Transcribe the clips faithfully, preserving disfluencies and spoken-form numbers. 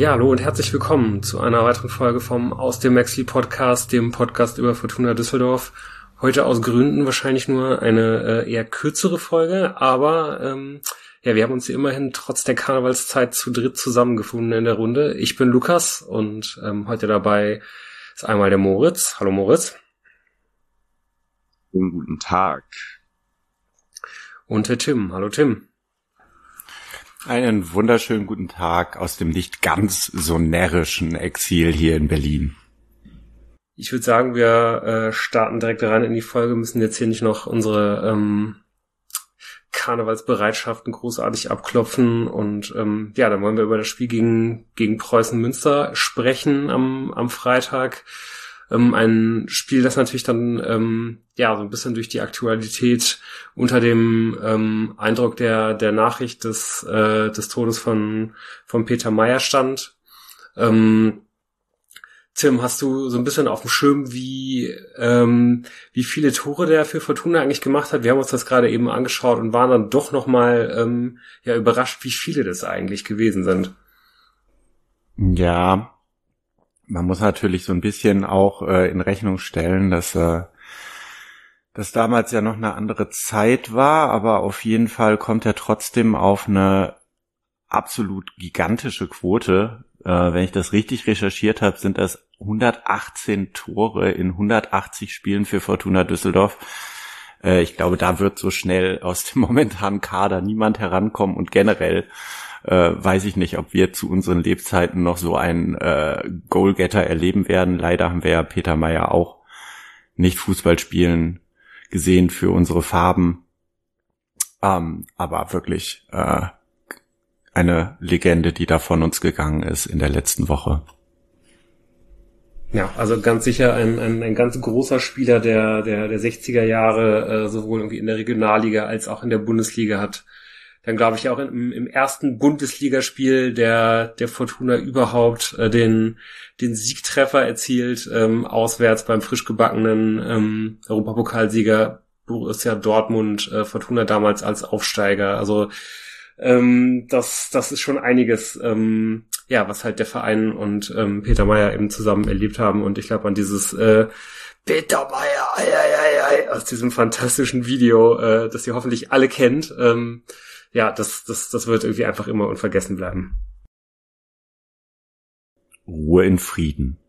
Ja, hallo und herzlich willkommen zu einer weiteren Folge vom Aus dem Maxi Podcast, dem Podcast über Fortuna Düsseldorf. Heute aus Gründen wahrscheinlich nur eine äh, eher kürzere Folge, aber ähm, ja, wir haben uns hier immerhin trotz der Karnevalszeit zu dritt zusammengefunden in der Runde. Ich bin Lukas und ähm, heute dabei ist einmal der Moritz. Hallo Moritz. Schönen guten Tag. Und der Tim. Hallo Tim. Einen wunderschönen guten Tag aus dem nicht ganz so närrischen Exil hier in Berlin. Ich würde sagen, wir äh, starten direkt rein in die Folge, müssen jetzt hier nicht noch unsere ähm, Karnevalsbereitschaften großartig abklopfen und ähm, ja, dann wollen wir über das Spiel gegen gegen Preußen Münster sprechen am am Freitag. Ähm, ein Spiel, das natürlich dann ähm, ja so ein bisschen durch die Aktualität unter dem ähm, Eindruck der der Nachricht des äh, des Todes von von Peter Mayer stand. Ähm, Tim, hast du so ein bisschen auf dem Schirm, wie ähm, wie viele Tore der für Fortuna eigentlich gemacht hat? Wir haben uns das gerade eben angeschaut und waren dann doch noch mal ähm, ja überrascht, wie viele das eigentlich gewesen sind. Ja, man muss natürlich so ein bisschen auch äh, in Rechnung stellen, dass äh, das damals ja noch eine andere Zeit war, aber auf jeden Fall kommt er trotzdem auf eine absolut gigantische Quote. Äh, wenn ich das richtig recherchiert habe, sind das hundertachtzehn Tore in hundertachtzig Spielen für Fortuna Düsseldorf. Äh, ich glaube, da wird so schnell aus dem momentanen Kader niemand herankommen und generell äh, weiß ich nicht, ob wir zu unseren Lebzeiten noch so einen äh, Goalgetter erleben werden. Leider haben wir ja Peter Mayer auch nicht Fußball spielen gesehen für unsere Farben. Ähm, aber wirklich äh, eine Legende, die da von uns gegangen ist in der letzten Woche. Ja, also ganz sicher ein, ein, ein ganz großer Spieler der, der, der sechziger Jahre, äh, sowohl irgendwie in der Regionalliga als auch in der Bundesliga hat. Dann glaube ich auch im, im ersten Bundesligaspiel der, der Fortuna überhaupt äh, den, den Siegtreffer erzielt, ähm, auswärts beim frisch gebackenen ähm, Europapokalsieger Borussia Dortmund, äh, Fortuna damals als Aufsteiger. Also ähm, das, das ist schon einiges, ähm, ja, was halt der Verein und ähm, Peter Mayer eben zusammen erlebt haben. Und ich glaube an dieses äh, Peter Mayer, ei, ei, ei, ei, aus diesem fantastischen Video, äh, das ihr hoffentlich alle kennt. Ähm, ja, das, das, das wird irgendwie einfach immer unvergessen bleiben. Ruhe in Frieden.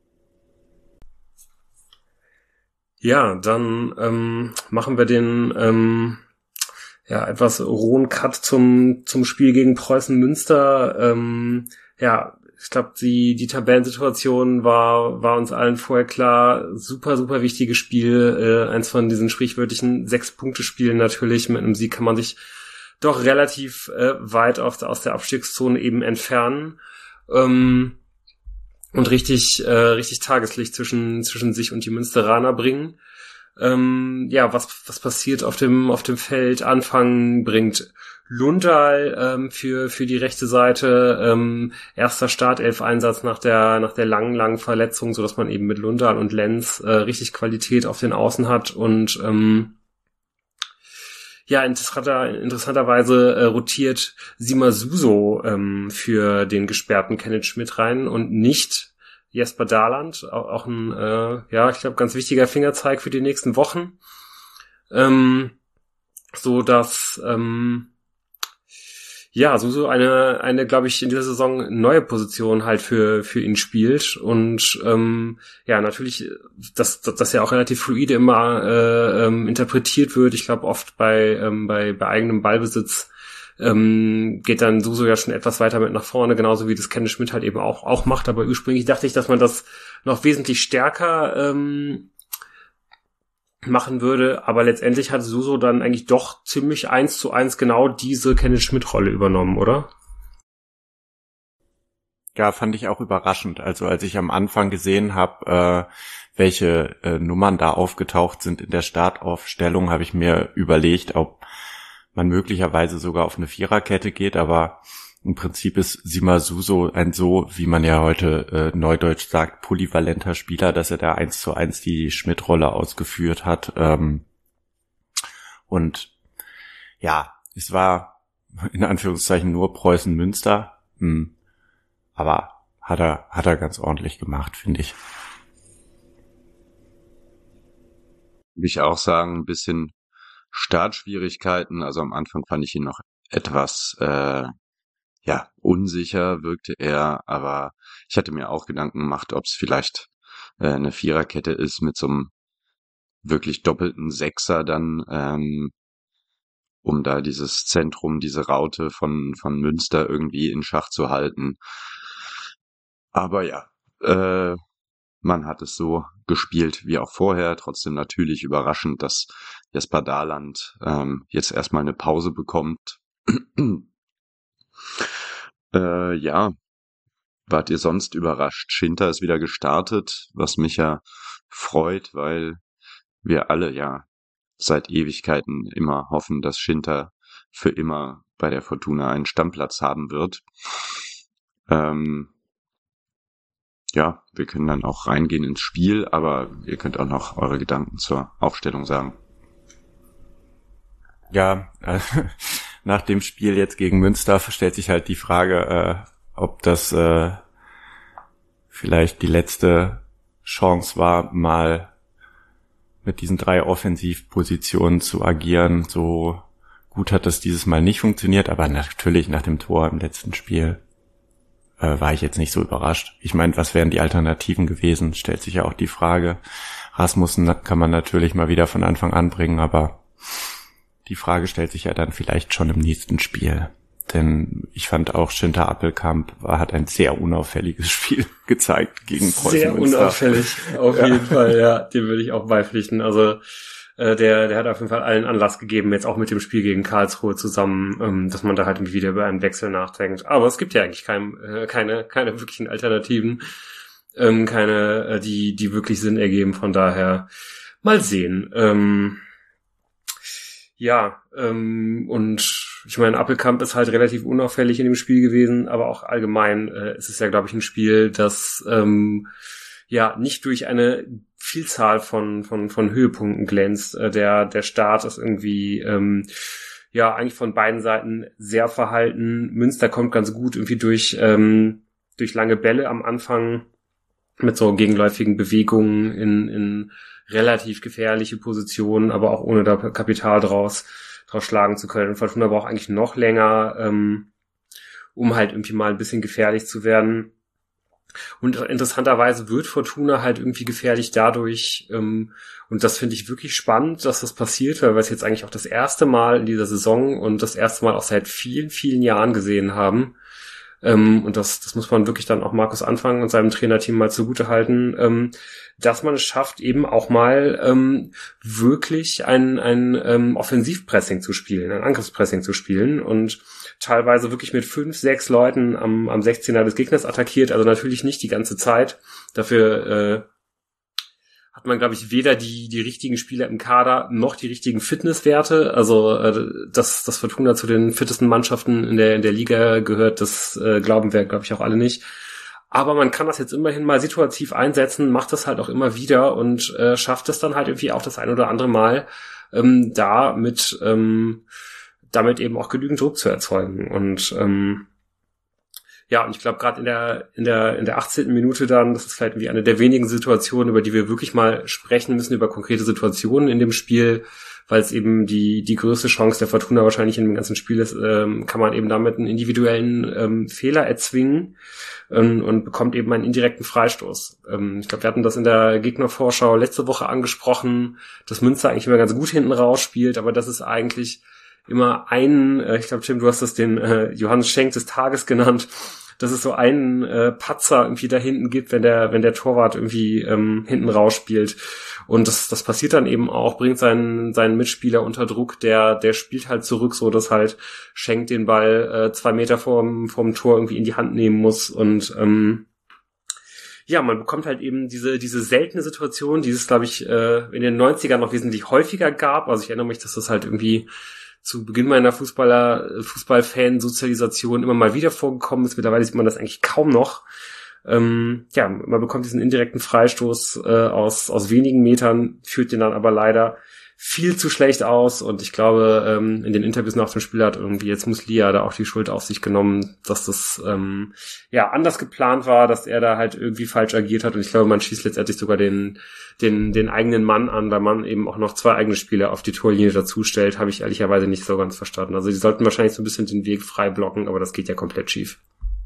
Ja, dann ähm, machen wir den ähm, ja etwas rohen Cut zum zum Spiel gegen Preußen Münster. Ähm, ja, ich glaube, die die Tabellensituation war war uns allen vorher klar. Super, super wichtiges Spiel. Äh, eins von diesen sprichwörtlichen Sechs-Punkte-Spielen natürlich. Mit einem Sieg kann man sich doch relativ äh, weit auf, aus der Abstiegszone eben entfernen. Ähm, und richtig äh, richtig Tageslicht zwischen zwischen sich und die Münsteraner bringen. Ähm, ja, was was passiert auf dem auf dem Feld? Anfang bringt Lundahl ähm, für für die rechte Seite ähm, erster Startelf-Einsatz nach der nach der langen langen Verletzung, so dass man eben mit Lundahl und Lenz äh, richtig Qualität auf den Außen hat und ähm, ja, interessanter, interessanterweise äh, rotiert Sima Suso ähm, für den gesperrten Kenneth Schmidt rein und nicht Jesper Daland. Auch, auch ein, äh, ja, ich glaube, ganz wichtiger Fingerzeig für die nächsten Wochen. Ähm, so dass ähm, ja, Suso eine, eine, glaube ich, in dieser Saison neue Position halt für für ihn spielt und ähm, ja, natürlich, dass dass ja auch relativ fluide immer äh, ähm, interpretiert wird. Ich glaube, oft bei ähm, bei bei eigenem Ballbesitz ähm, geht dann Suso ja schon etwas weiter mit nach vorne, genauso wie das Kenneth Schmidt halt eben auch auch macht. Aber ursprünglich dachte ich, dass man das noch wesentlich stärker ähm, machen würde, aber letztendlich hat Suso dann eigentlich doch ziemlich eins zu eins genau diese Kenneth Schmidt-Rolle übernommen, oder? Ja, fand ich auch überraschend. Also als ich am Anfang gesehen habe, äh, welche äh, Nummern da aufgetaucht sind in der Startaufstellung, habe ich mir überlegt, ob man möglicherweise sogar auf eine Viererkette geht, aber im Prinzip ist Sima Suso ein so, wie man ja heute äh, neudeutsch sagt, polyvalenter Spieler, dass er da eins zu eins die Schmidt-Rolle ausgeführt hat. Ähm, und ja, es war in Anführungszeichen nur Preußen Münster, hm, aber hat er, hat er ganz ordentlich gemacht, finde ich. Würde ich auch sagen, ein bisschen Startschwierigkeiten. Also am Anfang fand ich ihn noch etwas, äh, ja, unsicher wirkte er, aber ich hatte mir auch Gedanken gemacht, ob es vielleicht äh, eine Viererkette ist mit so einem wirklich doppelten Sechser dann, ähm, um da dieses Zentrum, diese Raute von von Münster irgendwie in Schach zu halten. Aber ja, äh, man hat es so gespielt wie auch vorher. Trotzdem natürlich überraschend, dass Jesper Daland ähm, jetzt erstmal eine Pause bekommt. äh, ja, wart ihr sonst überrascht? Schinter ist wieder gestartet, was mich ja freut, weil wir alle ja seit Ewigkeiten immer hoffen, dass Schinter für immer bei der Fortuna einen Stammplatz haben wird. Ähm, ja, wir können dann auch reingehen ins Spiel, aber ihr könnt auch noch eure Gedanken zur Aufstellung sagen. Ja, äh, nach dem Spiel jetzt gegen Münster stellt sich halt die Frage, äh, ob das äh, vielleicht die letzte Chance war, mal mit diesen drei Offensivpositionen zu agieren. So gut hat das dieses Mal nicht funktioniert, aber natürlich nach dem Tor im letzten Spiel äh, war ich jetzt nicht so überrascht. Ich meine, was wären die Alternativen gewesen? Stellt sich ja auch die Frage. Rasmussen kann man natürlich mal wieder von Anfang an bringen, aber die Frage stellt sich ja dann vielleicht schon im nächsten Spiel. Denn ich fand auch, Schinter Appelkamp war, hat ein sehr unauffälliges Spiel gezeigt gegen Preußen Sehr Münster. unauffällig, auf Ja. jeden Fall, ja, dem würde ich auch beipflichten. Also äh, der der hat auf jeden Fall allen Anlass gegeben, jetzt auch mit dem Spiel gegen Karlsruhe zusammen, ähm, dass man da halt irgendwie wieder über einen Wechsel nachdenkt. Aber es gibt ja eigentlich kein, äh, keine keine wirklichen Alternativen, ähm, keine, äh, die die wirklich Sinn ergeben. Von daher mal sehen. Ähm, Ja, ähm, und ich meine, Appelkamp ist halt relativ unauffällig in dem Spiel gewesen, aber auch allgemein äh, ist es ja, glaube ich, ein Spiel, das ähm, ja nicht durch eine Vielzahl von von von Höhepunkten glänzt. Äh, der der Start ist irgendwie ähm, ja eigentlich von beiden Seiten sehr verhalten. Münster kommt ganz gut irgendwie durch ähm, durch lange Bälle am Anfang mit so gegenläufigen Bewegungen in in relativ gefährliche Positionen, aber auch ohne da Kapital draus, draus schlagen zu können. Und Fortuna braucht eigentlich noch länger, ähm, um halt irgendwie mal ein bisschen gefährlich zu werden. Und interessanterweise wird Fortuna halt irgendwie gefährlich dadurch, ähm, und das finde ich wirklich spannend, dass das passiert, weil wir es jetzt eigentlich auch das erste Mal in dieser Saison und das erste Mal auch seit vielen, vielen Jahren gesehen haben. Ähm, und das, das muss man wirklich dann auch Markus Anfang und seinem Trainerteam mal zugute halten, ähm, dass man es schafft, eben auch mal ähm, wirklich ein, ein ähm, Offensivpressing zu spielen, ein Angriffspressing zu spielen und teilweise wirklich mit fünf, sechs Leuten am, am sechzehner des Gegners attackiert, also natürlich nicht die ganze Zeit. Dafür äh, hat man, glaube ich, weder die die richtigen Spieler im Kader noch die richtigen Fitnesswerte. Also äh, dass das Fortuna zu den fittesten Mannschaften in der in der Liga gehört, das äh, glauben wir, glaube ich, auch alle nicht. Aber man kann das jetzt immerhin mal situativ einsetzen, macht das halt auch immer wieder und äh, schafft es dann halt irgendwie auch das ein oder andere Mal, ähm, da mit ähm, damit eben auch genügend Druck zu erzeugen. Und ähm, ja, und ich glaube, gerade in der in der in der achtzehnten Minute dann, das ist vielleicht irgendwie eine der wenigen Situationen, über die wir wirklich mal sprechen müssen, über konkrete Situationen in dem Spiel, weil es eben die die größte Chance der Fortuna wahrscheinlich in dem ganzen Spiel ist, ähm, kann man eben damit einen individuellen ähm, Fehler erzwingen ähm, und bekommt eben einen indirekten Freistoß. Ähm, ich glaube, wir hatten das in der Gegnervorschau letzte Woche angesprochen, dass Münster eigentlich immer ganz gut hinten raus spielt, aber das ist eigentlich immer einen, äh, ich glaube, Tim, du hast das den äh, Johannes Schenk des Tages genannt, dass es so einen äh, Patzer irgendwie da hinten gibt, wenn der wenn der Torwart irgendwie ähm, hinten raus spielt. Und das das passiert dann eben auch, bringt seinen seinen Mitspieler unter Druck, der der spielt halt zurück, so dass halt Schenk den Ball äh, zwei Meter vorm vorm Tor irgendwie in die Hand nehmen muss. Und ähm, ja, man bekommt halt eben diese diese seltene Situation, die es, glaube ich, äh, in den neunzigern noch wesentlich häufiger gab. Also ich erinnere mich, dass das halt irgendwie zu Beginn meiner Fußballer, Fußballfan-Sozialisation immer mal wieder vorgekommen ist. Mittlerweile sieht man das eigentlich kaum noch. Ähm, ja, man bekommt diesen indirekten Freistoß äh, aus aus wenigen Metern, führt den dann aber leider viel zu schlecht aus und ich glaube, ähm, in den Interviews nach dem Spiel hat irgendwie jetzt Muslia da auch die Schuld auf sich genommen, dass das ähm, ja anders geplant war, dass er da halt irgendwie falsch agiert hat und ich glaube, man schießt letztendlich sogar den den den eigenen Mann an, weil man eben auch noch zwei eigene Spieler auf die Torlinie dazu stellt, habe ich ehrlicherweise nicht so ganz verstanden. Also die sollten wahrscheinlich so ein bisschen den Weg frei blocken, aber das geht ja komplett schief.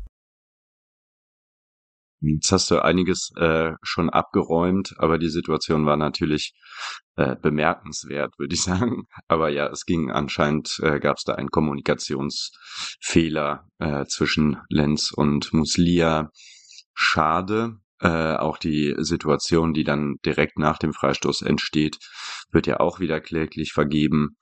Jetzt hast du einiges äh, schon abgeräumt, aber die Situation war natürlich äh, bemerkenswert, würde ich sagen. Aber ja, es ging anscheinend, äh, gab es da einen Kommunikationsfehler äh, zwischen Lenz und Muslia. Schade. Äh, auch die Situation, die dann direkt nach dem Freistoß entsteht, wird ja auch wieder kläglich vergeben.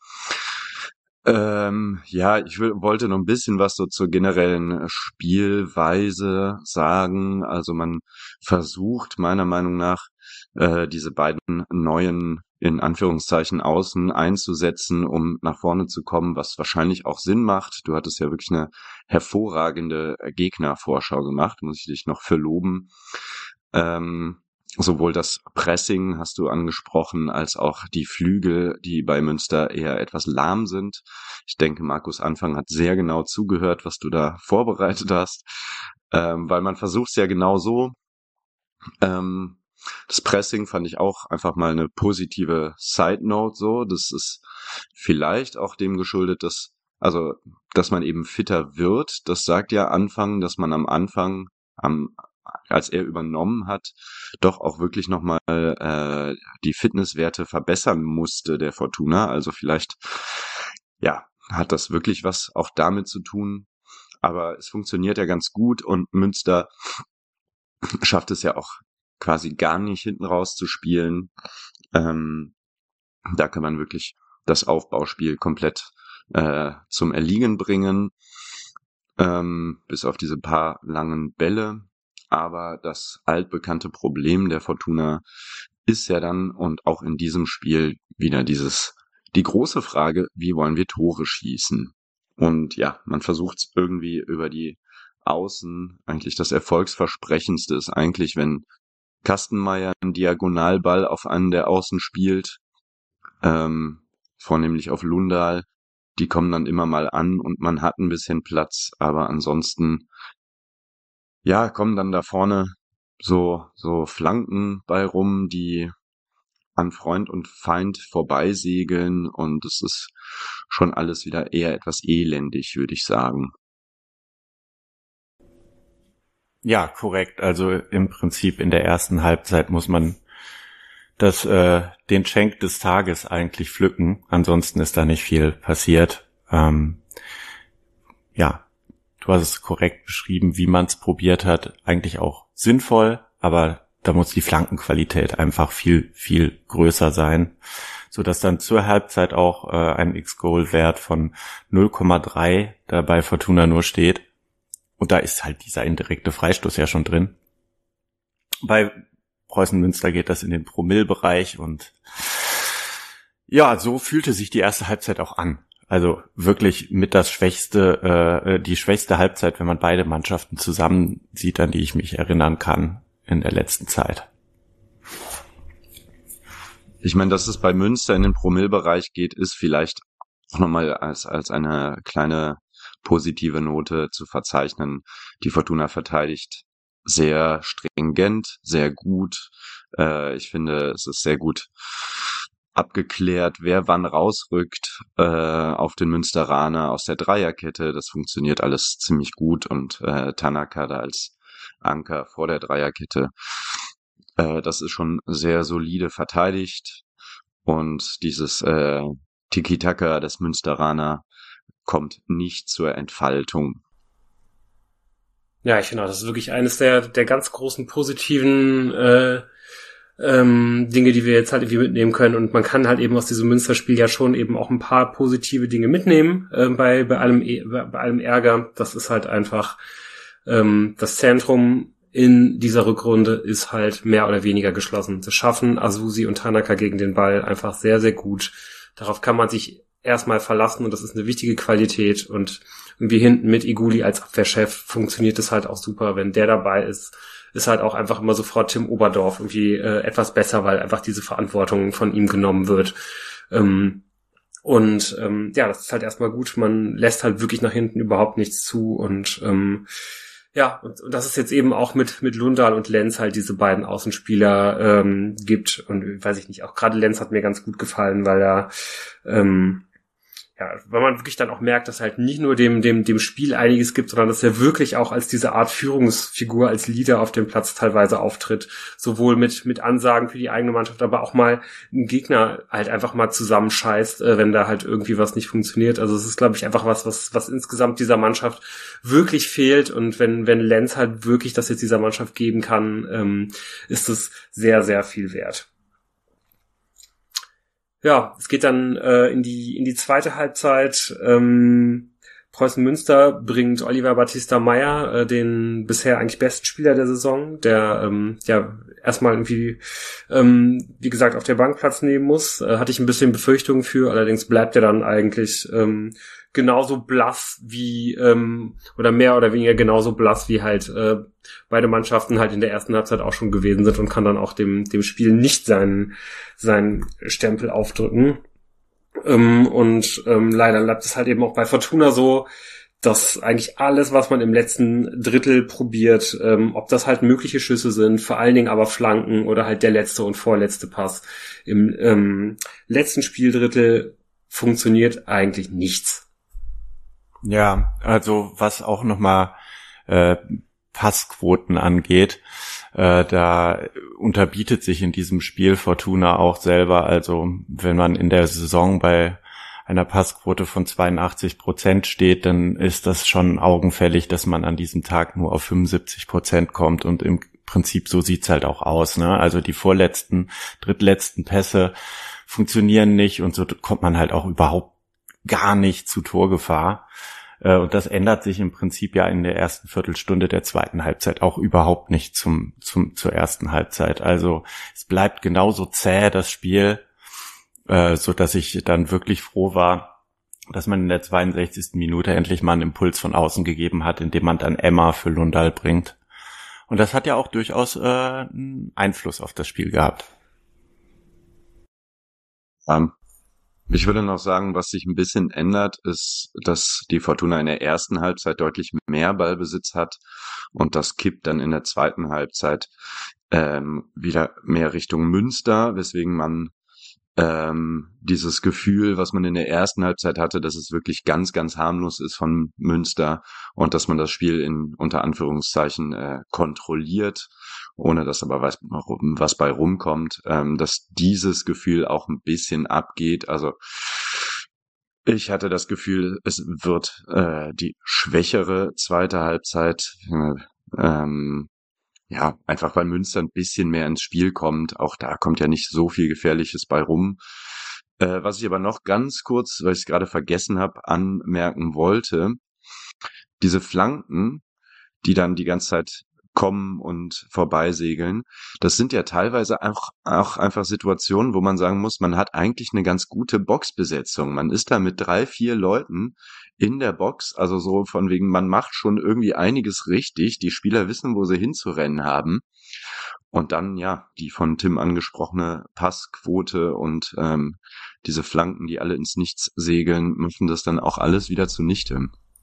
Ähm, ja, ich will, wollte noch ein bisschen was so zur generellen Spielweise sagen. Also man versucht meiner Meinung nach, äh, diese beiden neuen, in Anführungszeichen, Außen einzusetzen, um nach vorne zu kommen, was wahrscheinlich auch Sinn macht. Du hattest ja wirklich eine hervorragende Gegnervorschau gemacht, muss ich dich noch für loben. Ähm, Sowohl das Pressing hast du angesprochen, als auch die Flügel, die bei Münster eher etwas lahm sind. Ich denke, Markus Anfang hat sehr genau zugehört, was du da vorbereitet hast, ähm, weil man versucht es ja genau so. Ähm, das Pressing fand ich auch einfach mal eine positive Side-Note so. Das ist vielleicht auch dem geschuldet, dass, also, dass man eben fitter wird. Das sagt ja Anfang, dass man am Anfang, am als er übernommen hat, doch auch wirklich nochmal äh, die Fitnesswerte verbessern musste, der Fortuna. Also vielleicht, ja, hat das wirklich was auch damit zu tun. Aber es funktioniert ja ganz gut und Münster schafft es ja auch quasi gar nicht hinten raus zu spielen. Ähm, da kann man wirklich das Aufbauspiel komplett äh, zum Erliegen bringen, ähm, bis auf diese paar langen Bälle. Aber das altbekannte Problem der Fortuna ist ja dann und auch in diesem Spiel wieder dieses, die große Frage, wie wollen wir Tore schießen? Und ja, man versucht es irgendwie über die Außen. Eigentlich das Erfolgsversprechendste ist eigentlich, wenn Kastenmeier einen Diagonalball auf einen der Außen spielt, ähm, vornehmlich auf Lundahl. Die kommen dann immer mal an und man hat ein bisschen Platz, aber ansonsten ja, kommen dann da vorne so, so Flanken bei rum, die an Freund und Feind vorbeisegeln und es ist schon alles wieder eher etwas elendig, würde ich sagen. Ja, korrekt. Also im Prinzip in der ersten Halbzeit muss man das, äh, den Schenk des Tages eigentlich pflücken. Ansonsten ist da nicht viel passiert. Ähm, ja. Du hast es korrekt beschrieben, wie man es probiert hat, eigentlich auch sinnvoll, aber da muss die Flankenqualität einfach viel, viel größer sein, so dass dann zur Halbzeit auch äh, ein X-Goal-Wert von null Komma drei da bei Fortuna nur steht. Und da ist halt dieser indirekte Freistoß ja schon drin. Bei Preußen Münster geht das in den Promille-Bereich und ja, so fühlte sich die erste Halbzeit auch an. Also wirklich mit das schwächste, äh, die schwächste Halbzeit, wenn man beide Mannschaften zusammen sieht, an die ich mich erinnern kann in der letzten Zeit. Ich meine, dass es bei Münster in den Promille-Bereich geht, ist vielleicht auch nochmal als, als eine kleine positive Note zu verzeichnen. Die Fortuna verteidigt sehr stringent, sehr gut. Äh, ich finde, es ist sehr gut abgeklärt, wer wann rausrückt äh, auf den Münsteraner aus der Dreierkette. Das funktioniert alles ziemlich gut und äh, Tanaka da als Anker vor der Dreierkette. Äh, das ist schon sehr solide verteidigt und dieses äh, Tiki-Taka des Münsteraner kommt nicht zur Entfaltung. Ja, ich finde auch, das ist wirklich eines der der ganz großen positiven äh, ähm, Dinge, die wir jetzt halt irgendwie mitnehmen können. Und man kann halt eben aus diesem Münsterspiel ja schon eben auch ein paar positive Dinge mitnehmen äh, bei bei allem bei allem Ärger. Das ist halt einfach ähm, das Zentrum in dieser Rückrunde ist halt mehr oder weniger geschlossen. Das schaffen Asusi und Tanaka gegen den Ball einfach sehr, sehr gut. Darauf kann man sich erstmal verlassen und das ist eine wichtige Qualität. Und irgendwie hinten mit Iguli als Abwehrchef funktioniert es halt auch super. Wenn der dabei ist, ist halt auch einfach immer sofort Tim Oberdorf irgendwie äh, etwas besser, weil einfach diese Verantwortung von ihm genommen wird. Ähm, und ähm, ja, das ist halt erstmal gut. Man lässt halt wirklich nach hinten überhaupt nichts zu und ähm, ja, und, und das ist jetzt eben auch mit mit Lundahl und Lenz halt diese beiden Außenspieler ähm, gibt. Und weiß ich nicht, auch gerade Lenz hat mir ganz gut gefallen, weil er ähm, ja, weil man wirklich dann auch merkt, dass halt nicht nur dem dem dem Spiel einiges gibt, sondern dass er wirklich auch als diese Art Führungsfigur, als Leader auf dem Platz teilweise auftritt, sowohl mit mit Ansagen für die eigene Mannschaft, aber auch mal einen Gegner halt einfach mal zusammenscheißt, äh, wenn da halt irgendwie was nicht funktioniert. Also es ist, glaube ich, einfach was, was was insgesamt dieser Mannschaft wirklich fehlt. Und wenn wenn Lenz halt wirklich das jetzt dieser Mannschaft geben kann, ähm, ist es sehr, sehr viel wert. Ja, es geht dann äh, in die in die zweite Halbzeit. Ähm, Preußen Münster bringt Oliver Battista Meyer, äh, den bisher eigentlich besten Spieler der Saison, der ähm, ja erstmal irgendwie, ähm, wie gesagt, auf der Bank Platz nehmen muss. Äh, hatte ich ein bisschen Befürchtungen für, allerdings bleibt er dann eigentlich ähm, genauso blass wie, ähm, oder mehr oder weniger genauso blass wie halt äh, beide Mannschaften halt in der ersten Halbzeit auch schon gewesen sind und kann dann auch dem dem Spiel nicht seinen seinen Stempel aufdrücken. Ähm, und ähm, leider bleibt es halt eben auch bei Fortuna so, dass eigentlich alles, was man im letzten Drittel probiert, ähm, ob das halt mögliche Schüsse sind, vor allen Dingen aber Flanken oder halt der letzte und vorletzte Pass, im ähm, letzten Spieldrittel funktioniert eigentlich nichts. Ja, also was auch nochmal äh, Passquoten angeht, äh, da unterbietet sich in diesem Spiel Fortuna auch selber. Also wenn man in der Saison bei einer Passquote von zweiundachtzig Prozent steht, dann ist das schon augenfällig, dass man an diesem Tag nur auf fünfundsiebzig Prozent kommt, und im Prinzip so sieht's halt auch aus, ne? Also die vorletzten, drittletzten Pässe funktionieren nicht, und so kommt man halt auch überhaupt gar nicht zu Torgefahr. Und das ändert sich im Prinzip ja in der ersten Viertelstunde der zweiten Halbzeit auch überhaupt nicht zum, zum, zur ersten Halbzeit. Also es bleibt genauso zäh, das Spiel, äh, so dass ich dann wirklich froh war, dass man in der zweiundsechzigsten Minute endlich mal einen Impuls von außen gegeben hat, indem man dann Emma für Lundahl bringt. Und das hat ja auch durchaus äh, einen Einfluss auf das Spiel gehabt. Um. Ich würde noch sagen, was sich ein bisschen ändert, ist, dass die Fortuna in der ersten Halbzeit deutlich mehr Ballbesitz hat, und das kippt dann in der zweiten Halbzeit ähm, wieder mehr Richtung Münster, weswegen man ähm, dieses Gefühl, was man in der ersten Halbzeit hatte, dass es wirklich ganz, ganz harmlos ist von Münster und dass man das Spiel in unter Anführungszeichen äh, kontrolliert, ohne dass aber was, was bei rumkommt, ähm, dass dieses Gefühl auch ein bisschen abgeht. Also ich hatte das Gefühl, es wird äh, die schwächere zweite Halbzeit, äh, ähm, ja, einfach weil Münster ein bisschen mehr ins Spiel kommt. Auch da kommt ja nicht so viel Gefährliches bei rum. Äh, was ich aber noch ganz kurz, weil ich es gerade vergessen habe, anmerken wollte, diese Flanken, die dann die ganze Zeit kommen und vorbeisegeln, das sind ja teilweise auch, auch einfach Situationen, wo man sagen muss, man hat eigentlich eine ganz gute Boxbesetzung. Man ist da mit drei, vier Leuten in der Box, also so von wegen, man macht schon irgendwie einiges richtig, die Spieler wissen, wo sie hinzurennen haben. Und dann, ja, die von Tim angesprochene Passquote und ähm, diese Flanken, die alle ins Nichts segeln, machen das dann auch alles wieder zunichte.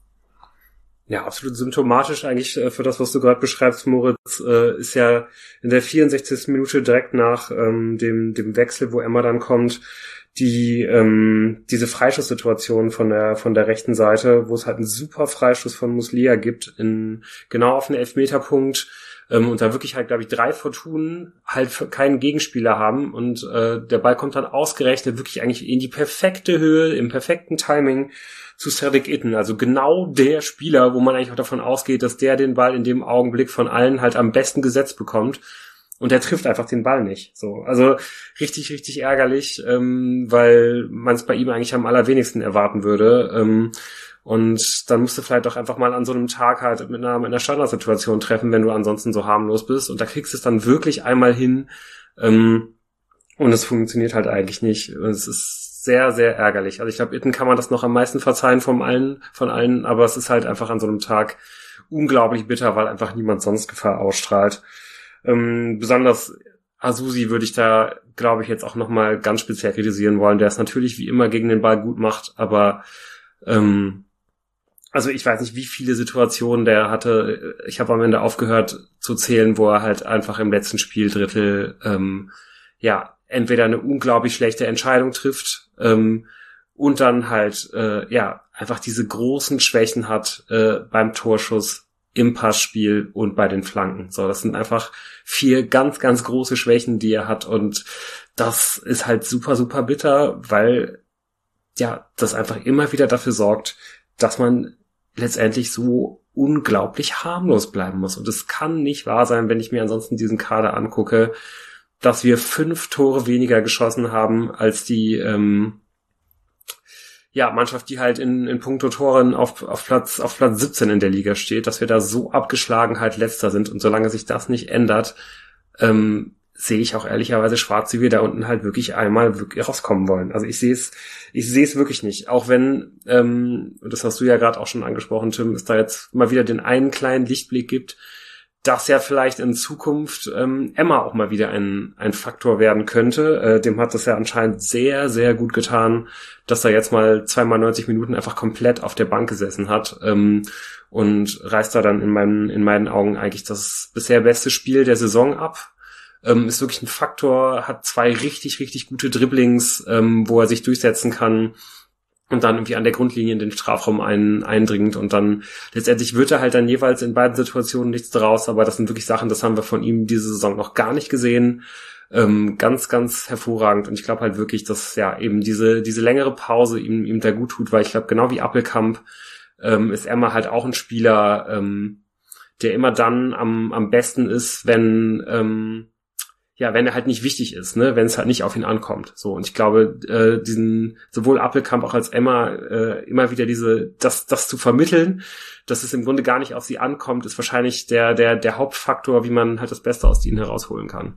Ja, absolut symptomatisch eigentlich äh, für das, was du gerade beschreibst, Moritz, äh, ist ja in der vierundsechzigsten Minute direkt nach ähm, dem dem Wechsel, wo Emma dann kommt, die ähm, diese Freischusssituation von der von der rechten Seite, wo es halt einen super Freischuss von Muslia gibt, in genau auf den Elfmeterpunkt, ähm, und da wirklich halt, glaube ich, drei Fortunen halt keinen Gegenspieler haben, und äh, der Ball kommt dann ausgerechnet wirklich eigentlich in die perfekte Höhe, im perfekten Timing zu Cedric Itten, also genau der Spieler, wo man eigentlich auch davon ausgeht, dass der den Ball in dem Augenblick von allen halt am besten gesetzt bekommt, und der trifft einfach den Ball nicht. So, also richtig, richtig ärgerlich, ähm, weil man es bei ihm eigentlich am allerwenigsten erwarten würde. Ähm, und dann musst du vielleicht auch einfach mal an so einem Tag halt mit einer, mit einer Standardsituation treffen, wenn du ansonsten so harmlos bist. Und da kriegst du es dann wirklich einmal hin, ähm, und es funktioniert halt eigentlich nicht. Und es ist sehr, sehr ärgerlich. Also ich glaube, Itten kann man das noch am meisten verzeihen von allen, von allen, aber es ist halt einfach an so einem Tag unglaublich bitter, weil einfach niemand sonst Gefahr ausstrahlt. Ähm, besonders Asusi würde ich da, glaube ich, jetzt auch nochmal ganz speziell kritisieren wollen, der es natürlich wie immer gegen den Ball gut macht, aber ähm, also ich weiß nicht, wie viele Situationen der hatte. Ich habe am Ende aufgehört zu zählen, wo er halt einfach im letzten Spieldrittel ähm, ja entweder eine unglaublich schlechte Entscheidung trifft ähm, und dann halt äh, ja einfach diese großen Schwächen hat äh, beim Torschuss, im Passspiel und bei den Flanken. So, das sind einfach vier ganz, ganz große Schwächen, die er hat, und das ist halt super, super bitter, weil ja das einfach immer wieder dafür sorgt, dass man letztendlich so unglaublich harmlos bleiben muss. Und es kann nicht wahr sein, wenn ich mir ansonsten diesen Kader angucke, dass wir fünf Tore weniger geschossen haben als die ähm, ja Mannschaft, die halt in, in puncto Toren auf, auf Platz auf Platz siebzehn in der Liga steht, dass wir da so abgeschlagen halt Letzter sind. Und solange sich das nicht ändert, ähm, sehe ich auch ehrlicherweise schwarz, wie wir da unten halt wirklich einmal wirklich rauskommen wollen. Also ich sehe es, ich sehe es wirklich nicht. Auch wenn, ähm, das hast du ja gerade auch schon angesprochen, Tim, es da jetzt mal wieder den einen kleinen Lichtblick gibt, dass ja vielleicht in Zukunft ähm, Emma auch mal wieder ein ein Faktor werden könnte. Äh, dem hat das ja anscheinend sehr, sehr gut getan, dass er jetzt mal zweimal neunzig Minuten einfach komplett auf der Bank gesessen hat, ähm, und reißt da dann in meinen in meinen Augen eigentlich das bisher beste Spiel der Saison ab. Ähm, ist wirklich ein Faktor, hat zwei richtig, richtig gute Dribblings, ähm, wo er sich durchsetzen kann und dann irgendwie an der Grundlinie in den Strafraum ein, eindringt, und dann letztendlich wird er halt dann jeweils in beiden Situationen nichts draus, aber das sind wirklich Sachen, das haben wir von ihm diese Saison noch gar nicht gesehen. Ähm, ganz, ganz hervorragend, und ich glaube halt wirklich, dass ja eben diese diese längere Pause ihm ihm da gut tut, weil ich glaube, genau wie Appelkamp ähm, ist Emma halt auch ein Spieler, ähm, der immer dann am am besten ist, wenn ähm, ja, wenn er halt nicht wichtig ist, ne, wenn es halt nicht auf ihn ankommt. So, und ich glaube, äh, diesen sowohl Appelkamp auch als Emma äh, immer wieder diese das das zu vermitteln, dass es im Grunde gar nicht auf sie ankommt, ist wahrscheinlich der der der Hauptfaktor, wie man halt das Beste aus ihnen herausholen kann.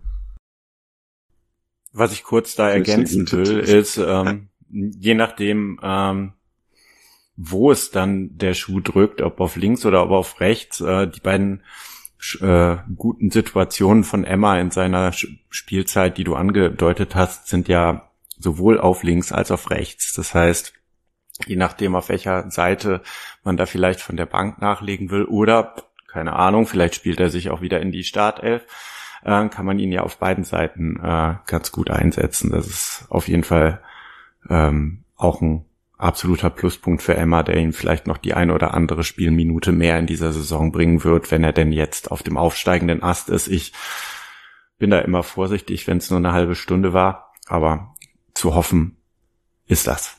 Was ich kurz da ergänzen will, ist, ähm, je nachdem, ähm, wo es dann der Schuh drückt, ob auf links oder ob auf rechts, äh, die beiden äh, guten Situationen von Emma in seiner Spielzeit, die du angedeutet hast, sind ja sowohl auf links als auf rechts. Das heißt, je nachdem, auf welcher Seite man da vielleicht von der Bank nachlegen will oder, keine Ahnung, vielleicht spielt er sich auch wieder in die Startelf, äh, kann man ihn ja auf beiden Seiten äh, ganz gut einsetzen. Das ist auf jeden Fall ähm, auch ein absoluter Pluspunkt für Emma, der ihn vielleicht noch die eine oder andere Spielminute mehr in dieser Saison bringen wird, wenn er denn jetzt auf dem aufsteigenden Ast ist. Ich bin da immer vorsichtig, wenn es nur eine halbe Stunde war, aber zu hoffen ist das.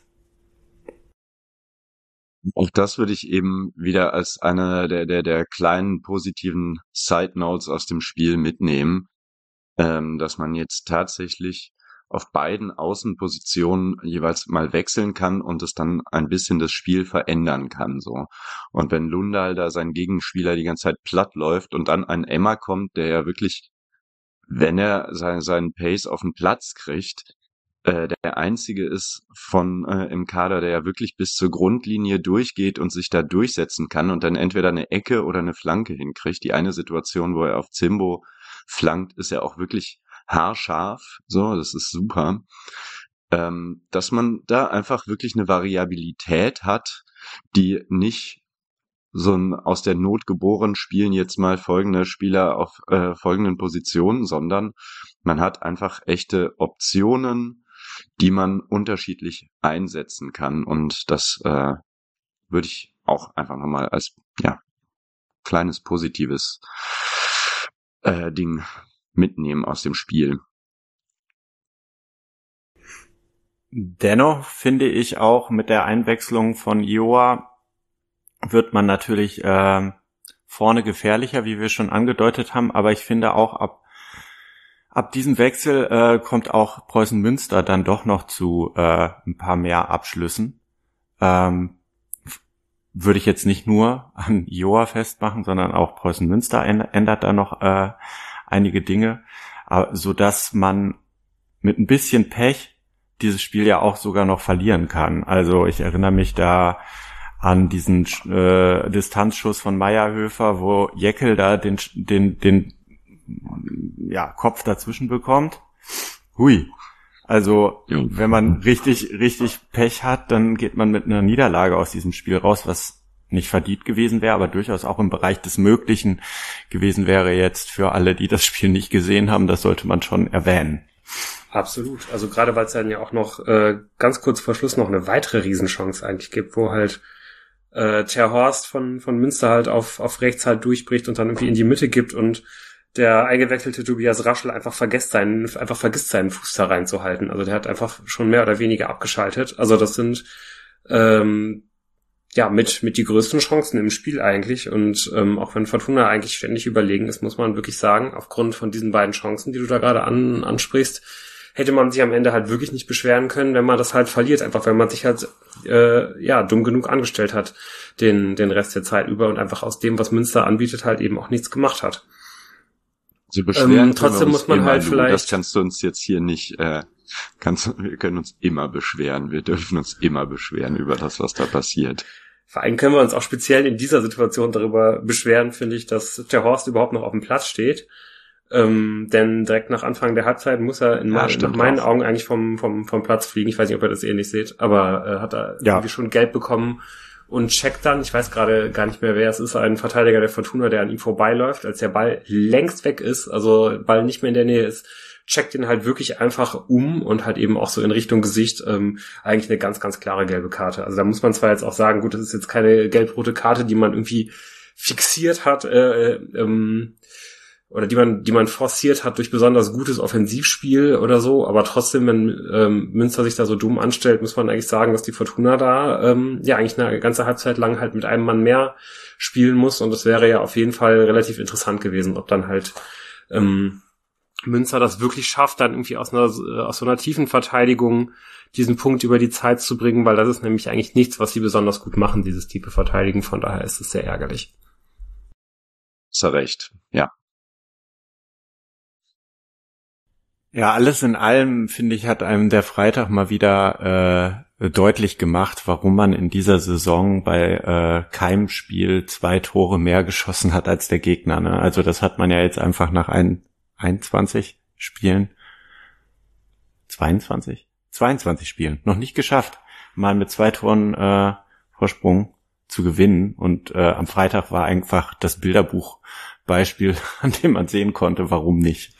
Auch das würde ich eben wieder als eine der der der kleinen positiven Side Notes aus dem Spiel mitnehmen, ähm, dass man jetzt tatsächlich auf beiden Außenpositionen jeweils mal wechseln kann und es dann ein bisschen das Spiel verändern kann, so. Und wenn Lundahl da sein Gegenspieler die ganze Zeit platt läuft und dann ein Emma kommt, der ja wirklich, wenn er sein, seinen Pace auf den Platz kriegt, äh, der einzige ist von äh, im Kader, der ja wirklich bis zur Grundlinie durchgeht und sich da durchsetzen kann und dann entweder eine Ecke oder eine Flanke hinkriegt. Die eine Situation, wo er auf Zimbo flankt, ist ja auch wirklich haarscharf, so, das ist super, ähm, dass man da einfach wirklich eine Variabilität hat, die nicht so ein aus der Not geboren spielen jetzt mal folgende Spieler auf äh, folgenden Positionen, sondern man hat einfach echte Optionen, die man unterschiedlich einsetzen kann, und das äh, würde ich auch einfach nochmal als ja kleines positives äh, Ding mitnehmen aus dem Spiel. Dennoch finde ich auch, mit der Einwechslung von Ioa wird man natürlich äh, vorne gefährlicher, wie wir schon angedeutet haben, aber ich finde auch ab ab diesem Wechsel äh, kommt auch Preußen Münster dann doch noch zu äh, ein paar mehr Abschlüssen. Ähm, würde ich jetzt nicht nur an Ioa festmachen, sondern auch Preußen Münster ändert da noch äh, einige Dinge, so dass man mit ein bisschen Pech dieses Spiel ja auch sogar noch verlieren kann. Also ich erinnere mich da an diesen äh, Distanzschuss von Meyerhöfer, wo Jäckel da den den den ja, Kopf dazwischen bekommt. Hui. Also, ja. Wenn man richtig, richtig Pech hat, dann geht man mit einer Niederlage aus diesem Spiel raus, was nicht verdient gewesen wäre, aber durchaus auch im Bereich des Möglichen gewesen wäre jetzt für alle, die das Spiel nicht gesehen haben. Das sollte man schon erwähnen. Absolut. Also gerade weil es dann ja auch noch äh, ganz kurz vor Schluss noch eine weitere Riesenchance eigentlich gibt, wo halt äh, Ter Horst von von Münster halt auf auf rechts halt durchbricht und dann irgendwie in die Mitte gibt und der eingewechselte Tobias Raschel einfach vergisst seinen einfach vergisst seinen Fuß da reinzuhalten. Also der hat einfach schon mehr oder weniger abgeschaltet. Also das sind ähm, ja mit mit die größten Chancen im Spiel eigentlich. Und ähm, auch wenn Fortuna eigentlich ständig überlegen ist, muss man wirklich sagen, aufgrund von diesen beiden Chancen, die du da gerade an, ansprichst, hätte man sich am Ende halt wirklich nicht beschweren können, wenn man das halt verliert, einfach wenn man sich halt äh, ja dumm genug angestellt hat den den Rest der Zeit über und einfach aus dem, was Münster anbietet, halt eben auch nichts gemacht hat. Also beschweren ähm, trotzdem muss man halt vielleicht... Das kannst du uns jetzt hier nicht... Äh, kannst, wir können uns immer beschweren. Wir dürfen uns immer beschweren über das, was da passiert. Vor allem können wir uns auch speziell in dieser Situation darüber beschweren, finde ich, dass der Horst überhaupt noch auf dem Platz steht. Ähm, denn direkt nach Anfang der Halbzeit muss er in ja, nach meinen auch. Augen eigentlich vom, vom, vom Platz fliegen. Ich weiß nicht, ob ihr das ähnlich seht, aber äh, hat er ja. irgendwie schon gelb bekommen und checkt dann, ich weiß gerade gar nicht mehr, wer es ist, ein Verteidiger der Fortuna, der an ihm vorbeiläuft, als der Ball längst weg ist, also Ball nicht mehr in der Nähe ist, checkt ihn halt wirklich einfach um und halt eben auch so in Richtung Gesicht ähm, eigentlich eine ganz, ganz klare gelbe Karte. Also da muss man zwar jetzt auch sagen, gut, das ist jetzt keine gelb-rote Karte, die man irgendwie fixiert hat, äh, ähm, oder die man, die man forciert hat durch besonders gutes Offensivspiel oder so, aber trotzdem, wenn ähm, Münster sich da so dumm anstellt, muss man eigentlich sagen, dass die Fortuna da ähm, ja eigentlich eine ganze Halbzeit lang halt mit einem Mann mehr spielen muss und das wäre ja auf jeden Fall relativ interessant gewesen, ob dann halt ähm, Münster das wirklich schafft, dann irgendwie aus einer aus so einer tiefen Verteidigung diesen Punkt über die Zeit zu bringen, weil das ist nämlich eigentlich nichts, was sie besonders gut machen, dieses tiefe Verteidigen, von daher ist es sehr ärgerlich. Hast du recht, ja. Ja, alles in allem, finde ich, hat einem der Freitag mal wieder äh, deutlich gemacht, warum man in dieser Saison bei äh, keinem Spiel zwei Tore mehr geschossen hat als der Gegner. Ne? Also das hat man ja jetzt einfach nach ein, einundzwanzig Spielen, zweiundzwanzig? zweiundzwanzig Spielen noch nicht geschafft, mal mit zwei Toren äh, Vorsprung zu gewinnen. Und äh, am Freitag war einfach das Bilderbuchbeispiel, an dem man sehen konnte, warum nicht.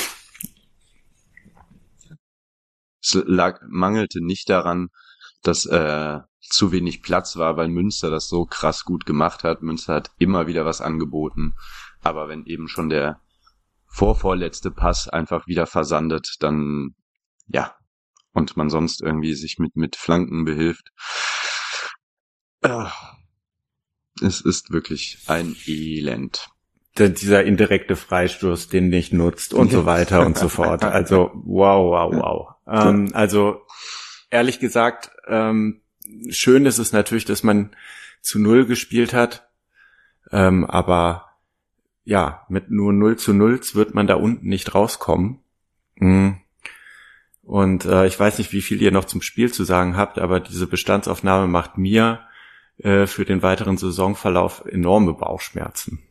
Es lag, mangelte nicht daran, dass äh, zu wenig Platz war, weil Münster das so krass gut gemacht hat. Münster hat immer wieder was angeboten. Aber wenn eben schon der vorvorletzte Pass einfach wieder versandet, dann, ja, und man sonst irgendwie sich mit mit Flanken behilft. Äh, es ist wirklich ein Elend. Dieser indirekte Freistoß, den nicht nutzt und so weiter und so fort. Also wow, wow, wow. Ähm, also ehrlich gesagt, ähm, schön ist es natürlich, dass man zu null gespielt hat, ähm, aber ja, mit nur null zu null wird man da unten nicht rauskommen. Mhm. Und äh, ich weiß nicht, wie viel ihr noch zum Spiel zu sagen habt, aber diese Bestandsaufnahme macht mir äh, für den weiteren Saisonverlauf enorme Bauchschmerzen.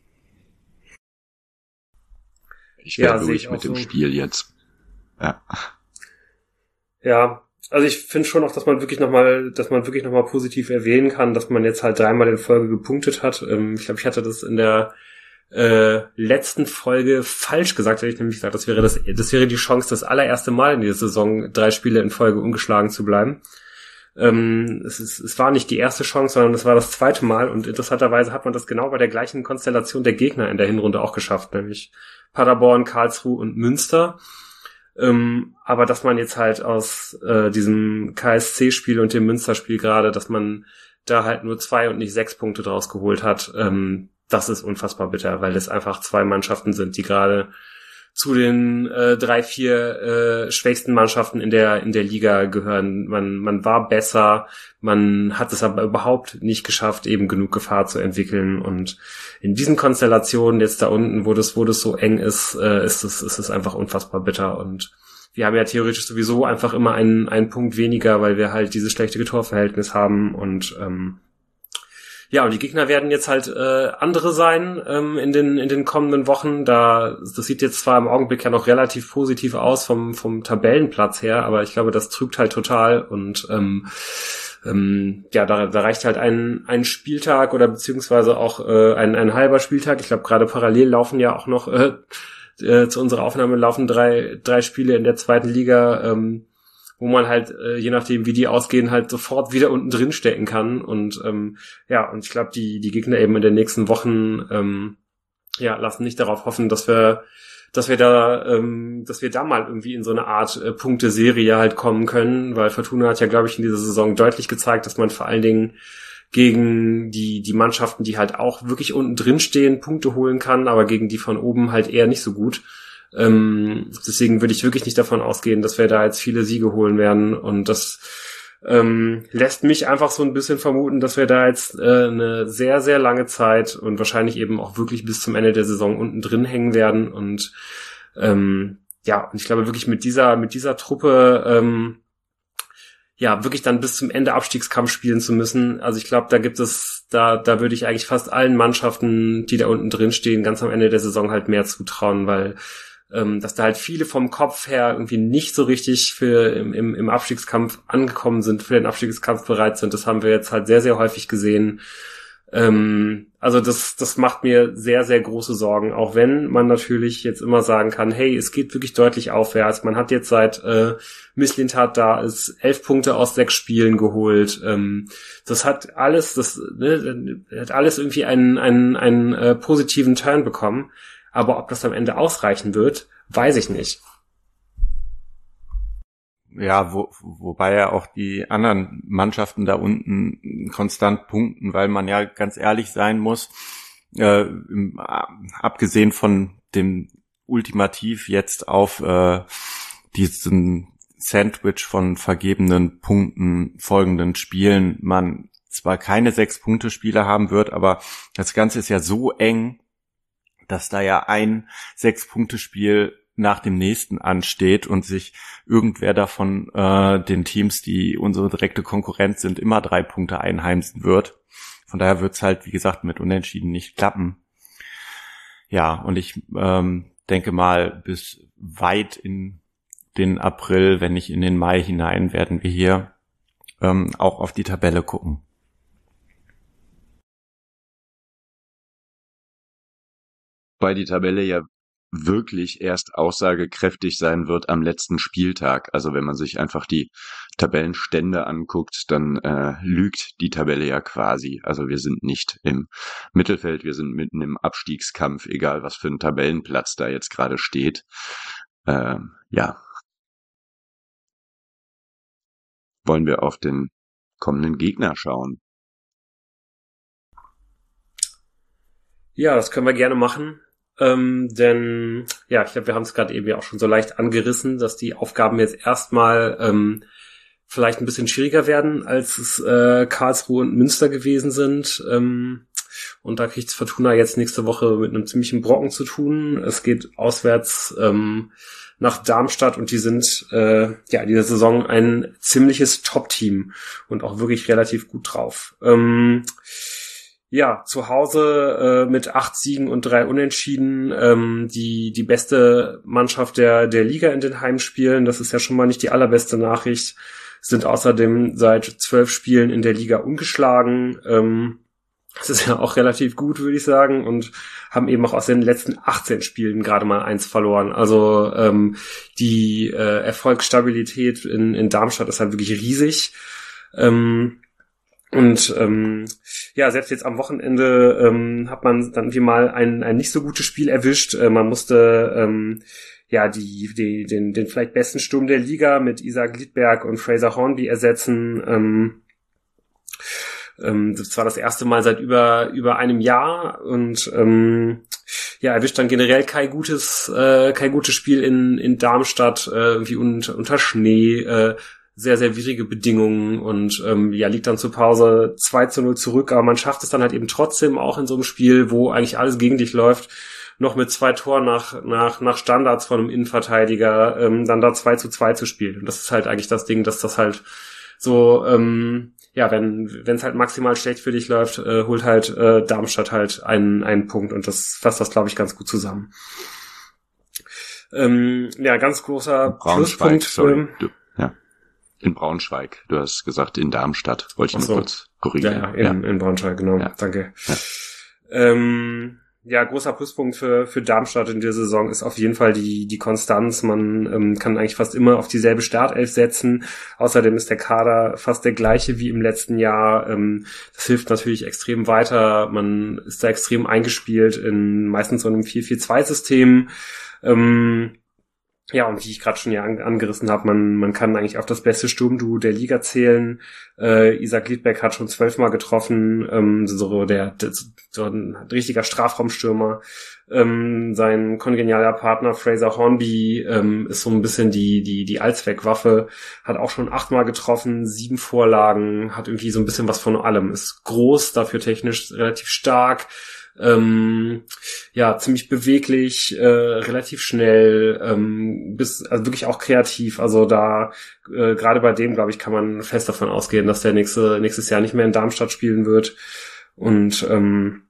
Ich wäre ja, durch mit dem so. Spiel jetzt. Ja. Ja, also ich finde schon auch, dass man wirklich nochmal, dass man wirklich nochmal positiv erwähnen kann, dass man jetzt halt dreimal in Folge gepunktet hat. Ähm, ich glaube, ich hatte das in der äh, letzten Folge falsch gesagt, hätte ich nämlich gesagt, das wäre das, das wäre die Chance, das allererste Mal in dieser Saison drei Spiele in Folge ungeschlagen zu bleiben. Ähm, es, ist, es war nicht die erste Chance, sondern es war das zweite Mal und interessanterweise hat man das genau bei der gleichen Konstellation der Gegner in der Hinrunde auch geschafft, nämlich Paderborn, Karlsruhe und Münster. Ähm, aber dass man jetzt halt aus äh, diesem K S C-Spiel und dem Münster-Spiel gerade, dass man da halt nur zwei und nicht sechs Punkte draus geholt hat, ähm, das ist unfassbar bitter, weil es einfach zwei Mannschaften sind, die gerade zu den äh, drei, vier äh, schwächsten Mannschaften in der in der Liga gehören. Man man war besser, man hat es aber überhaupt nicht geschafft, eben genug Gefahr zu entwickeln. Und in diesen Konstellationen jetzt da unten, wo das wo das so eng ist, äh, ist es ist es einfach unfassbar bitter. Und wir haben ja theoretisch sowieso einfach immer einen einen Punkt weniger, weil wir halt dieses schlechte Torverhältnis haben und ähm, Ja, und die Gegner werden jetzt halt äh, andere sein ähm, in den in den kommenden Wochen. Da das sieht jetzt zwar im Augenblick ja noch relativ positiv aus vom vom Tabellenplatz her, aber ich glaube, das trügt halt total und ähm, ähm, ja, da, da reicht halt ein ein Spieltag oder beziehungsweise auch äh, ein ein halber Spieltag. Ich glaube, gerade parallel laufen ja auch noch äh, äh, zu unserer Aufnahme laufen drei drei Spiele in der zweiten Liga. Ähm, wo man halt, äh, je nachdem wie die ausgehen, halt sofort wieder unten drin stecken kann. Und ähm, ja, und ich glaube, die die Gegner eben in den nächsten Wochen ähm, ja lassen nicht darauf hoffen, dass wir dass wir da ähm, dass wir da mal irgendwie in so eine Art äh, Punkteserie halt kommen können, weil Fortuna hat ja, glaube ich, in dieser Saison deutlich gezeigt, dass man vor allen Dingen gegen die die Mannschaften, die halt auch wirklich unten drin stehen, Punkte holen kann, aber gegen die von oben halt eher nicht so gut. Ähm, deswegen würde ich wirklich nicht davon ausgehen, dass wir da jetzt viele Siege holen werden und das ähm, lässt mich einfach so ein bisschen vermuten, dass wir da jetzt äh, eine sehr, sehr lange Zeit und wahrscheinlich eben auch wirklich bis zum Ende der Saison unten drin hängen werden und ähm, ja, und ich glaube wirklich mit dieser mit dieser Truppe ähm, ja, wirklich dann bis zum Ende Abstiegskampf spielen zu müssen. Also ich glaube, da gibt es, da da würde ich eigentlich fast allen Mannschaften, die da unten drin stehen, ganz am Ende der Saison halt mehr zutrauen, weil ähm, dass da halt viele vom Kopf her irgendwie nicht so richtig für im, im, im Abstiegskampf angekommen sind, für den Abstiegskampf bereit sind. Das haben wir jetzt halt sehr, sehr häufig gesehen. Ähm, also das, das macht mir sehr, sehr große Sorgen, auch wenn man natürlich jetzt immer sagen kann, hey, es geht wirklich deutlich aufwärts. Man hat jetzt seit äh, Mislintat da ist elf Punkte aus sechs Spielen geholt. Ähm, das hat alles, das ne, hat alles irgendwie einen, einen, einen äh, positiven Turn bekommen. Aber ob das am Ende ausreichen wird, weiß ich nicht. Ja, wo, wobei ja auch die anderen Mannschaften da unten konstant punkten, weil man ja ganz ehrlich sein muss, äh, im, abgesehen von dem ultimativ jetzt auf äh, diesen Sandwich von vergebenen Punkten folgenden Spielen man zwar keine Sechs-Punkte-Spiele haben wird, aber das Ganze ist ja so eng, dass da ja ein Sechs-Punkte-Spiel nach dem nächsten ansteht und sich irgendwer davon äh, den Teams, die unsere direkte Konkurrenz sind, immer drei Punkte einheimsen wird. Von daher wird's halt, wie gesagt, mit Unentschieden nicht klappen. Ja, und ich ähm, denke mal, bis weit in den April, wenn nicht in den Mai hinein, werden wir hier ähm, auch auf die Tabelle gucken. Weil die Tabelle ja wirklich erst aussagekräftig sein wird am letzten Spieltag. Also wenn man sich einfach die Tabellenstände anguckt, dann äh, lügt die Tabelle ja quasi. Also wir sind nicht im Mittelfeld, wir sind mitten im Abstiegskampf, egal was für ein Tabellenplatz da jetzt gerade steht. Ähm, ja. Wollen wir auf den kommenden Gegner schauen? Ja, das können wir gerne machen. Ähm, denn, ja, ich glaube, wir haben es gerade eben ja auch schon so leicht angerissen, dass die Aufgaben jetzt erstmal ähm, vielleicht ein bisschen schwieriger werden, als es äh, Karlsruhe und Münster gewesen sind. Ähm, und da kriegt Fortuna jetzt nächste Woche mit einem ziemlichen Brocken zu tun. Es geht auswärts ähm, nach Darmstadt und die sind äh, ja in dieser Saison ein ziemliches Top-Team und auch wirklich relativ gut drauf. Ähm, Ja, zu Hause äh, mit acht Siegen und drei Unentschieden ähm, die die beste Mannschaft der der Liga in den Heimspielen. Das ist ja schon mal nicht die allerbeste Nachricht. Sind außerdem seit zwölf Spielen in der Liga ungeschlagen. Ähm, das ist ja auch relativ gut, würde ich sagen. Und haben eben auch aus den letzten achtzehn Spielen gerade mal eins verloren. Also ähm, die äh, Erfolgsstabilität in, in Darmstadt ist halt wirklich riesig. Ähm, Und ähm, ja, selbst jetzt am Wochenende ähm, hat man dann irgendwie mal ein, ein nicht so gutes Spiel erwischt. Äh, man musste ähm, ja die, die den den vielleicht besten Sturm der Liga mit Isaac Liedberg und Fraser Hornby ersetzen. Ähm, ähm, das war das erste Mal seit über über einem Jahr und ähm, ja, erwischt dann generell kein gutes äh, kein gutes Spiel in in Darmstadt äh, irgendwie unter, unter Schnee. Äh, sehr, sehr widrige Bedingungen und ähm, ja, liegt dann zur Pause zwei zu null zurück, aber man schafft es dann halt eben trotzdem auch in so einem Spiel, wo eigentlich alles gegen dich läuft, noch mit zwei Toren nach nach nach Standards von einem Innenverteidiger ähm, dann da zwei zu zwei zu spielen. Und das ist halt eigentlich das Ding, dass das halt so ähm, ja, wenn wenn es halt maximal schlecht für dich läuft, äh, holt halt äh, Darmstadt halt einen einen Punkt und das fasst das, glaube ich, ganz gut zusammen. Ähm, ja, ganz großer Braunschweig, Pluspunkt. sorry. Du, ja. In Braunschweig. Du hast gesagt in Darmstadt. Wollte ich so. nur kurz korrigieren. Ja, ja, in, ja. in Braunschweig, genau. Ja. Danke. Ja. Ähm, ja, großer Pluspunkt für für Darmstadt in der Saison ist auf jeden Fall die die Konstanz. Man ähm, kann eigentlich fast immer auf dieselbe Startelf setzen. Außerdem ist der Kader fast der gleiche wie im letzten Jahr. Ähm, das hilft natürlich extrem weiter. Man ist da extrem eingespielt in meistens so einem vier vier zwei System. Ähm, Ja, und wie ich gerade schon ja an, angerissen habe, man man kann eigentlich auf das beste Sturmduo der Liga zählen. Äh, Isaac Liedbeck hat schon zwölfmal getroffen, ähm, so der, der so ein richtiger Strafraumstürmer. Ähm, sein kongenialer Partner Fraser Hornby ähm, ist so ein bisschen die die die Allzweckwaffe, hat auch schon achtmal getroffen, sieben Vorlagen, hat irgendwie so ein bisschen was von allem, ist groß, dafür technisch relativ stark. Ähm, ja, ziemlich beweglich, äh, relativ schnell, ähm, bis, also wirklich auch kreativ. Also da, äh, gerade bei dem, glaube ich, kann man fest davon ausgehen, dass der nächste, nächstes Jahr nicht mehr in Darmstadt spielen wird. Und, ähm,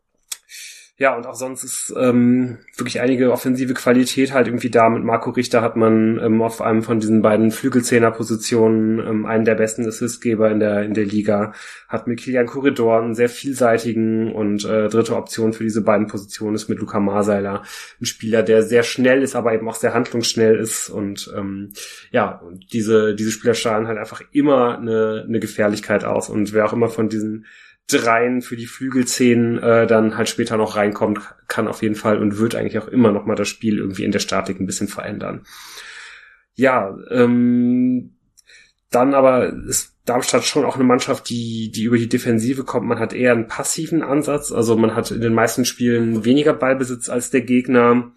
ja, und auch sonst ist ähm, wirklich einige offensive Qualität halt irgendwie da. Mit Marco Richter hat man ähm, auf einem von diesen beiden Flügelzehner-Positionen ähm, einen der besten Assistgeber in der in der Liga. Hat mit Kilian Korridor einen sehr vielseitigen und äh, dritte Option für diese beiden Positionen ist mit Luca Marseiler. Ein Spieler, der sehr schnell ist, aber eben auch sehr handlungsschnell ist. Und ähm, ja, und diese diese Spieler strahlen halt einfach immer eine, eine Gefährlichkeit aus. Und wer auch immer von diesen Dreien für die Flügelzehen äh, dann halt später noch reinkommt, kann auf jeden Fall und wird eigentlich auch immer noch mal das Spiel irgendwie in der Statik ein bisschen verändern. Ja, ähm, dann aber ist Darmstadt schon auch eine Mannschaft, die die über die Defensive kommt. Man hat eher einen passiven Ansatz, also man hat in den meisten Spielen weniger Ballbesitz als der Gegner,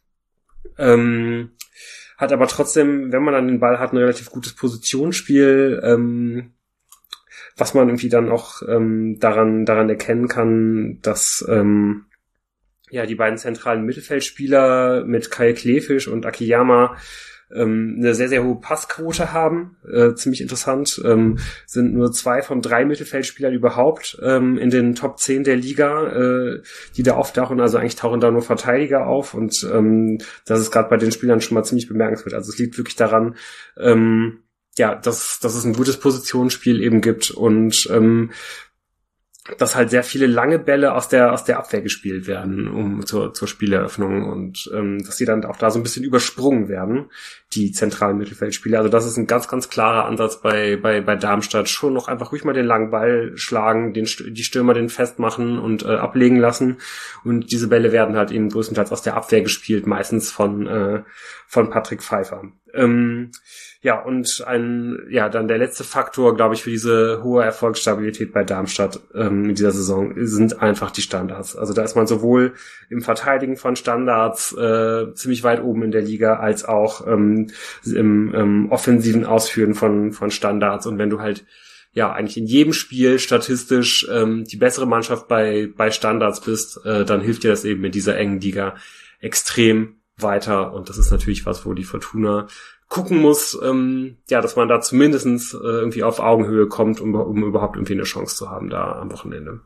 ähm, hat aber trotzdem, wenn man dann den Ball hat, ein relativ gutes Positionsspiel, ähm, was man irgendwie dann auch ähm, daran daran erkennen kann, dass ähm, ja die beiden zentralen Mittelfeldspieler mit Kai Klefisch und Akiyama ähm, eine sehr, sehr hohe Passquote haben. Äh, ziemlich interessant. Ähm, sind nur zwei von drei Mittelfeldspielern überhaupt ähm, in den Top zehn der Liga, äh, die da auftauchen. Also eigentlich tauchen da nur Verteidiger auf und ähm, das ist gerade bei den Spielern schon mal ziemlich bemerkenswert. Also es liegt wirklich daran, ähm, ja, dass, dass es ein gutes Positionsspiel eben gibt und ähm, dass halt sehr viele lange Bälle aus der aus der Abwehr gespielt werden, um zur zur Spieleröffnung und ähm, dass die dann auch da so ein bisschen übersprungen werden, die zentralen Mittelfeldspieler. Also das ist ein ganz ganz klarer Ansatz bei bei bei Darmstadt, schon noch einfach ruhig mal den langen Ball schlagen, den die Stürmer den festmachen und äh, ablegen lassen und diese Bälle werden halt eben größtenteils aus der Abwehr gespielt, meistens von äh, von Patrick Pfeiffer. Ähm, Ja, und ein, ja, dann der letzte Faktor, glaube ich, für diese hohe Erfolgsstabilität bei Darmstadt ähm, in dieser Saison sind einfach die Standards. Also da ist man sowohl im Verteidigen von Standards äh, ziemlich weit oben in der Liga, als auch ähm, im ähm, offensiven Ausführen von von Standards. Und wenn du halt ja eigentlich in jedem Spiel statistisch ähm, die bessere Mannschaft bei bei Standards bist, äh, dann hilft dir das eben in dieser engen Liga extrem weiter. Und das ist natürlich was, wo die Fortuna gucken muss, ähm, ja, dass man da zumindestens äh, irgendwie auf Augenhöhe kommt, um, um überhaupt irgendwie eine Chance zu haben da am Wochenende.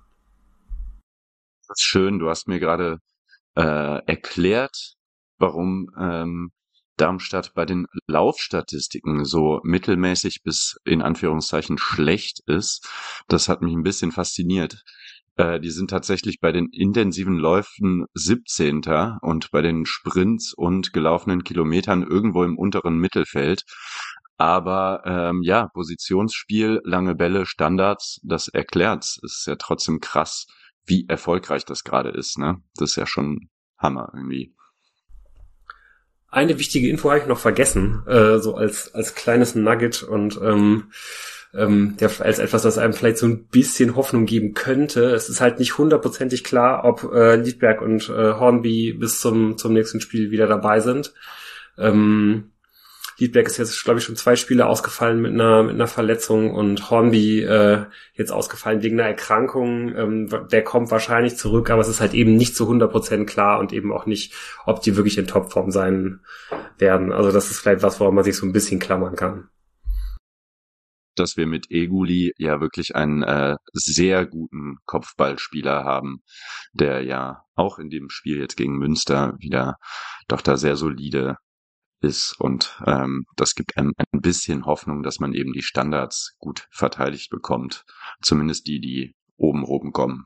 Das ist schön, du hast mir gerade äh, erklärt, warum ähm, Darmstadt bei den Laufstatistiken so mittelmäßig bis in Anführungszeichen schlecht ist. Das hat mich ein bisschen fasziniert. Die sind tatsächlich bei den intensiven Läufen siebzehnter und bei den Sprints und gelaufenen Kilometern irgendwo im unteren Mittelfeld. Aber ähm, ja, Positionsspiel, lange Bälle, Standards, das erklärt's. Es ist ja trotzdem krass, wie erfolgreich das gerade ist, ne? Das ist ja schon Hammer irgendwie. Eine wichtige Info habe ich noch vergessen, äh, so als als kleines Nugget und ähm, ähm, der, als etwas, das einem vielleicht so ein bisschen Hoffnung geben könnte. Es ist halt nicht hundertprozentig klar, ob äh, Liedberg und äh, Hornby bis zum zum nächsten Spiel wieder dabei sind. Ähm, Liedberg ist jetzt, glaube ich, schon zwei Spiele ausgefallen mit einer mit einer Verletzung und Hornby äh, jetzt ausgefallen wegen einer Erkrankung. Ähm, der kommt wahrscheinlich zurück, aber es ist halt eben nicht zu hundert Prozent klar und eben auch nicht, ob die wirklich in Topform sein werden. Also das ist vielleicht was, woran man sich so ein bisschen klammern kann. dass wir mit Eguli ja wirklich einen äh, sehr guten Kopfballspieler haben, der ja auch in dem Spiel jetzt gegen Münster wieder doch da sehr solide ist und ähm, das gibt einem ein bisschen Hoffnung, dass man eben die Standards gut verteidigt bekommt, zumindest die, die oben oben kommen.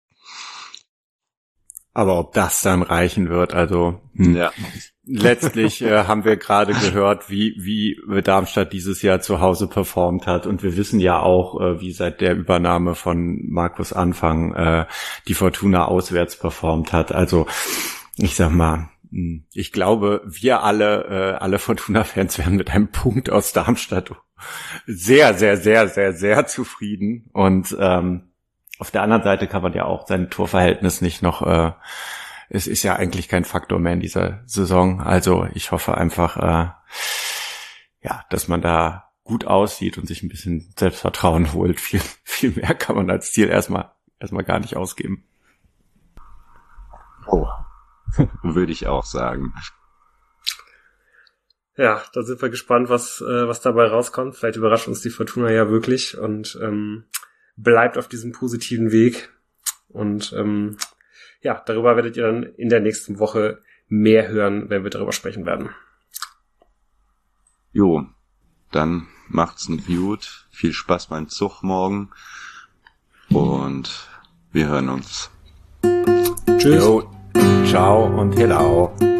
Aber ob das dann reichen wird, also hm. ja. Letztlich äh, haben wir gerade gehört, wie wie Darmstadt dieses Jahr zu Hause performt hat und wir wissen ja auch, äh, wie seit der Übernahme von Markus Anfang äh, die Fortuna auswärts performt hat. Also ich sag mal, ich glaube, wir alle, äh, alle Fortuna-Fans werden mit einem Punkt aus Darmstadt sehr, sehr, sehr, sehr, sehr zufrieden. Und ähm, auf der anderen Seite kann man ja auch sein Torverhältnis nicht noch, äh, es ist ja eigentlich kein Faktor mehr in dieser Saison. Also ich hoffe einfach, äh, ja, dass man da gut aussieht und sich ein bisschen Selbstvertrauen holt. Viel, viel mehr kann man als Ziel erstmal, erstmal gar nicht ausgeben. Oh. Würde ich auch sagen. Ja, da sind wir gespannt, was äh, was dabei rauskommt. Vielleicht überrascht uns die Fortuna ja wirklich und ähm, bleibt auf diesem positiven Weg. Und ähm, ja, darüber werdet ihr dann in der nächsten Woche mehr hören, wenn wir darüber sprechen werden. Jo, dann macht's gut. Viel Spaß beim Zug morgen. Und wir hören uns. Tschüss. Jo. Ciao und hello.